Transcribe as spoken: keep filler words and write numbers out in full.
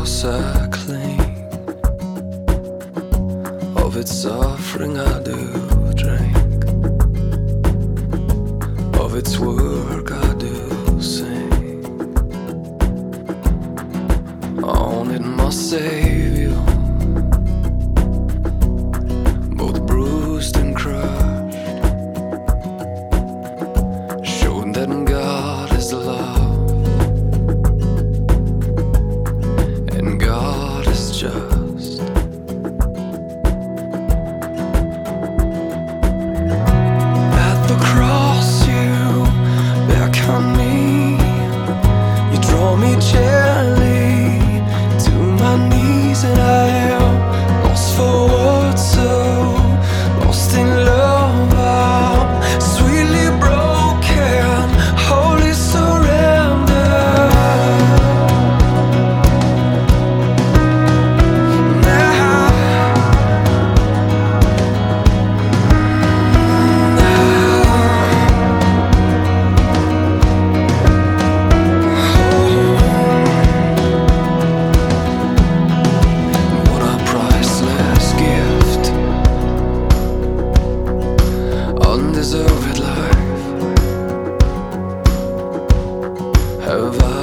cross I cling, of its offering I do drink, of its work I do sing. On it my Savior, both bruised and crushed, showed that God is love and God is just. At the cross you beckon me, you draw me gently to my knees, and I am lost for words, so lost in love. I'm sweetly broken, wholly surrendered. Undeserved life have I